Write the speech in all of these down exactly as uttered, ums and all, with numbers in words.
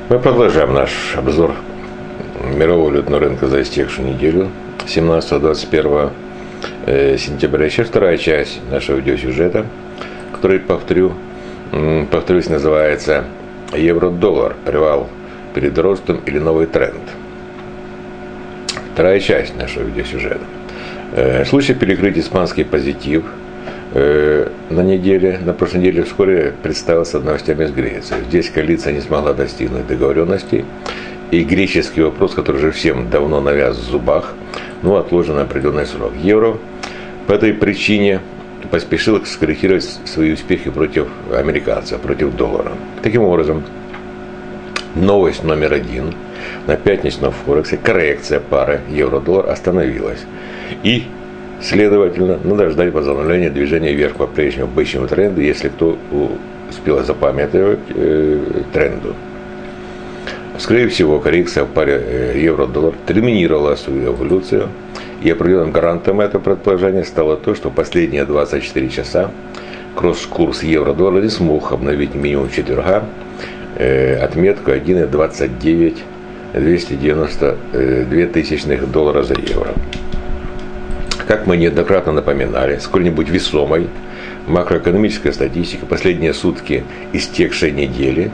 Мы продолжаем наш обзор мирового валютного рынка за истекшую неделю семнадцатого-двадцать первого сентября. Еще вторая часть нашего видеосюжета, который, повторю, повторюсь, называется «Евро-доллар. Привал перед ростом или новый тренд». Вторая часть нашего видеосюжета. В случае перекрыть испанский позитив на неделе, на прошлой неделе вскоре представился новостями из Греции. Здесь коалиция не смогла достигнуть договоренности, и греческий вопрос, который уже всем давно навяз в зубах, но отложен на определенный срок. Евро по этой причине поспешил скорректировать свои успехи против американцев, против доллара. Таким образом, новость номер один: на пятничном Форексе коррекция пары евро-доллар остановилась. И, следовательно, надо ждать возобновления движения вверх по прежнему бычьему тренду, если кто успел запамятовать э, тренду. Скорее всего, коррекция в паре евро-доллар терминировала свою эволюцию, и определенным гарантом этого предположения стало то, что последние двадцать четыре часа кросс-курс евро-доллара не смог обновить минимум четверга э, отметку один целых двадцать девять двести девяносто две тысячных доллара за евро. Как мы неоднократно напоминали, сколь-нибудь весомой макроэкономическая статистика последние сутки истекшей недели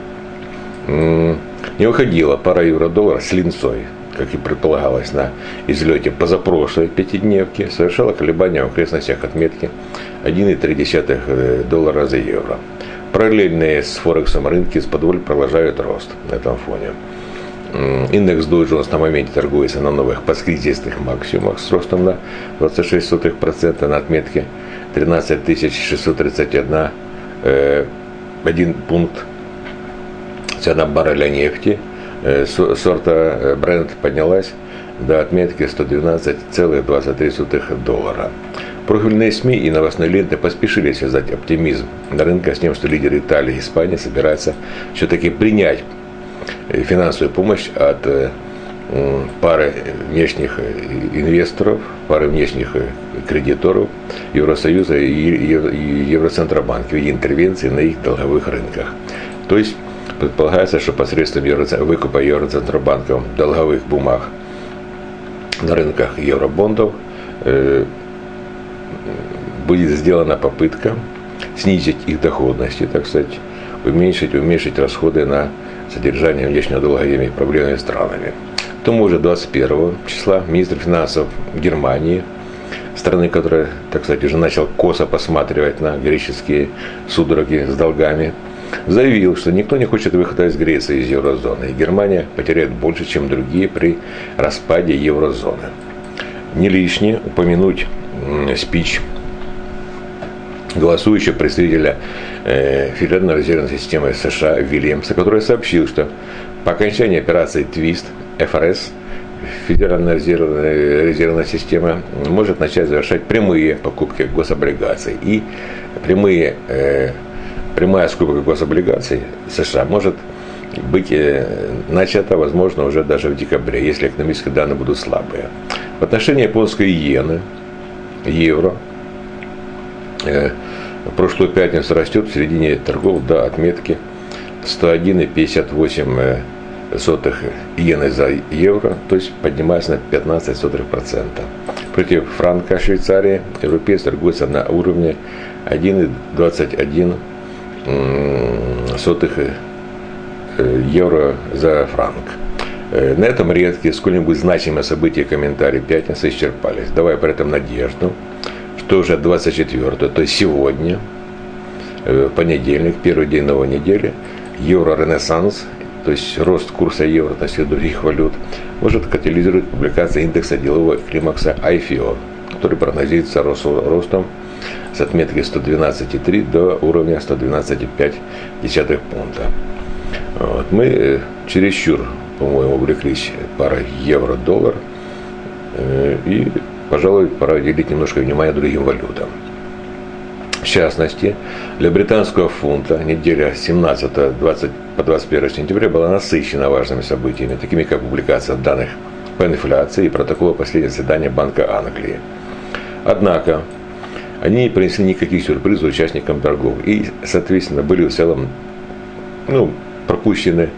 не выходила пара евро-доллара с линцой, как и предполагалось на излете позапрошлой пятидневки, совершала колебания в окрестностях отметки один целых три десятых доллара за евро. Параллельные с Форексом рынки с-под продолжают рост на этом фоне. Индекс Dow Jones на моменте торгуется на новых посткризисных максимумах с ростом на двадцать шесть сотых процента на отметке тринадцать тысяч шестьсот тридцать один э, один пункт. Цена барреля нефти э, сорта Brent поднялась до отметки сто двенадцать целых двадцать три сотых доллара. Профильные СМИ и новостные ленты поспешили связать оптимизм на рынке с тем, что лидеры Италии и Испании собираются все-таки принять финансовую помощь от пары внешних инвесторов, пары внешних кредиторов Евросоюза и Евроцентробанка в виде интервенции на их долговых рынках. То есть предполагается, что посредством выкупа Евроцентробанком долговых бумаг на рынках евробондов будет сделана попытка снизить их доходности, так сказать, уменьшить, уменьшить расходы на содержание внешнего долга этими проблемными странами. К тому же двадцать первого числа министр финансов Германии, страны, которая, так сказать, уже начал косо посматривать на греческие судороги с долгами, заявил, что никто не хочет выхода из Греции, из еврозоны, и Германия потеряет больше, чем другие при распаде еврозоны. Не лишне упомянуть спич голосующего представителя э, Федеральной резервной системы США Вильямса, который сообщил, что по окончании операции твист эф эр эс Федеральная резервная, резервная система может начать завершать прямые покупки гособлигаций. И прямые, э, прямая скупка гособлигаций США может быть э, начата, возможно, уже даже в декабре, если экономические данные будут слабые. В отношении японской иены, евро, в прошлую пятницу растет в середине торгов до отметки сто один целых пятьдесят восемь сотых иены за евро, то есть поднимается на пятнадцать сотых процента. Против франка Швейцарии европеец торгуется на уровне один целых двадцать один сотых евро за франк. На этом редкие, сколь-нибудь значимые события и комментарии пятницы исчерпались, давая при этом надежду, что уже двадцать четвёртого, то есть сегодня, в понедельник, первый день новой недели, евро-ренессанс, то есть рост курса евро на всех других валют, может катализировать публикация индекса делового климакса ай эф о, который прогнозируется ростом с отметки сто двенадцать целых три до уровня сто двенадцать целых пять десятых пункта. Вот. Мы чересчур, по-моему, увлеклись парой евро-доллар, и, пожалуй, пора уделить немножко внимания другим валютам. В частности, для британского фунта неделя с семнадцатого по двадцать первое сентября была насыщена важными событиями, такими как публикация данных по инфляции и протокола последнего заседания Банка Англии. Однако, они не принесли никаких сюрпризов участникам торгов и, соответственно, были в целом ну, пропущены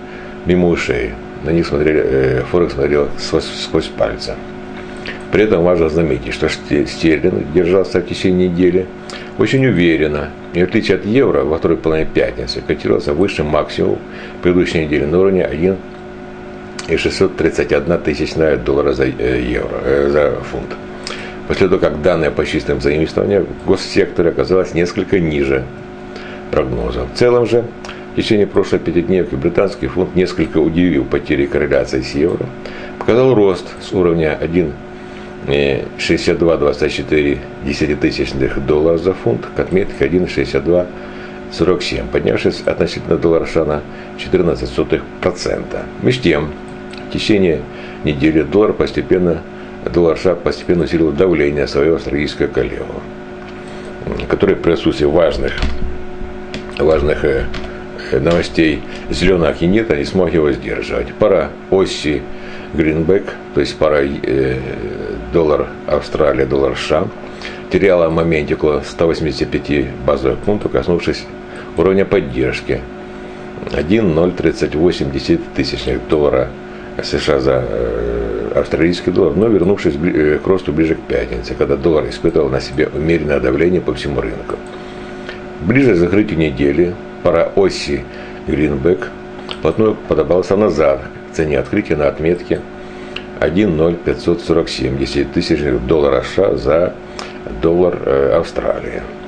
мимо ушей. На них смотрели, э, Форекс смотрел сквозь, сквозь пальцы. При этом важно заметить, что стерлинг держался в течение недели очень уверенно. И в отличие от евро, во второй половине пятницы котировался выше максимум предыдущей недели на уровне один и шестьсот тридцать одна тысячная доллара за евро, э, за фунт. После того, как данные по чистым заимствованиям в госсекторе оказалось несколько ниже прогнозов. В целом же, в течение прошлой пятидневки британский фунт несколько удивил потерей корреляции с евро, показал рост с уровня один шестьдесят два двадцать четыре десятитысячных доллара за фунт к отметке один шестьдесят два сорок семь, поднявшись относительно доллара США на четырнадцать сотых процента. Между тем, в течение недели доллар постепенно, доллар США постепенно усилил давление своего стратегического коллегу, который при отсутствии важных, важных э, новостей зеленого кинета не смог его сдерживать. Пара оси Гринбек, то есть пара э, доллар Австралия, доллар США, теряла в моменте около ста восьмидесяти пяти базовых пунктов, коснувшись уровня поддержки один ноль тридцать восемь десятитысячных доллара США за э, австралийский доллар, но вернувшись э, к росту ближе к пятнице, когда доллар испытывал на себе умеренное давление по всему рынку. Ближе к закрытию недели пара оси Гринбек плотно подобрался назад к цене открытия на отметке один ноль пятьсот сорок семь десятитысячных доллара США за доллар э, Австралии.